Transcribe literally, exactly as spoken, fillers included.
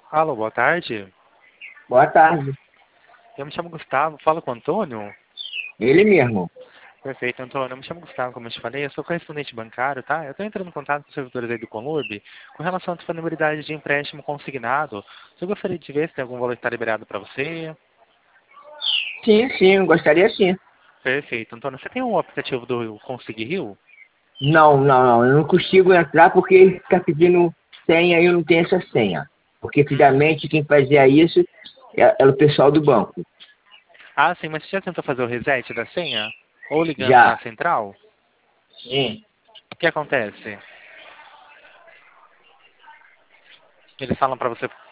Alô, boa tarde. Boa tarde. Eu me chamo Gustavo, falo com o Antônio? Ele mesmo. Perfeito, Antônio. Eu me chamo Gustavo, como eu te falei, eu sou correspondente bancário, tá? Eu estou entrando em contato com os servidores aí do Conurb com relação à disponibilidade de empréstimo consignado. Eu gostaria de ver se tem algum valor que está liberado para você. Sim, sim, gostaria sim. Perfeito, Antônio. Você tem um aplicativo do Consig Rio? Não, não, não. Eu não consigo entrar porque ele fica pedindo senha e eu não tenho essa senha. Porque antigamente quem fazia isso era era o pessoal do banco. Ah, sim, mas você já tentou fazer o reset da senha? Ou ligando na Já. central? Sim. O que acontece? Eles falam para você